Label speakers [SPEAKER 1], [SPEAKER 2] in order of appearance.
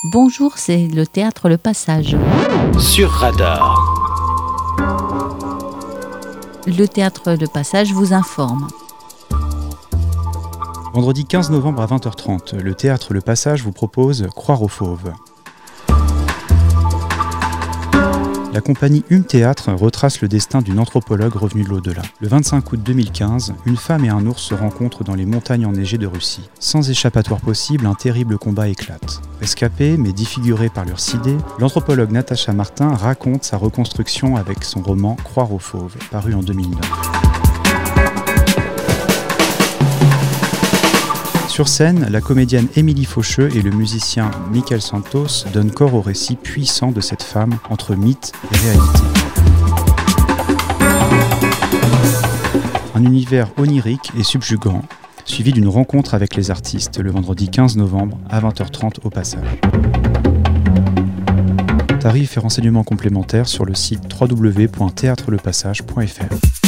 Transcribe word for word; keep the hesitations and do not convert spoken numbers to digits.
[SPEAKER 1] Bonjour, c'est le théâtre Le Passage.
[SPEAKER 2] Sur Radar.
[SPEAKER 1] Le théâtre Le Passage vous informe.
[SPEAKER 3] Vendredi quinze novembre à vingt heures trente, le théâtre Le Passage vous propose Croire aux fauves. La compagnie Hume Théâtre retrace le destin d'une anthropologue revenue de l'au-delà. Le vingt-cinq août deux mille quinze, une femme et un ours se rencontrent dans les montagnes enneigées de Russie. Sans échappatoire possible, un terrible combat éclate. Rescapée, mais défigurée par leurs sidées, l'anthropologue Natacha Martin raconte sa reconstruction avec son roman Croire aux fauves, paru en deux mille neuf. Sur scène, la comédienne Émilie Faucheux et le musicien Michael Santos donnent corps au récit puissant de cette femme entre mythe et réalité. Un univers onirique et subjugant, suivi d'une rencontre avec les artistes le vendredi quinze novembre à vingt heures trente au Passage. Tarifs et renseignements complémentaires sur le site w w w point théâtre le passage point f r.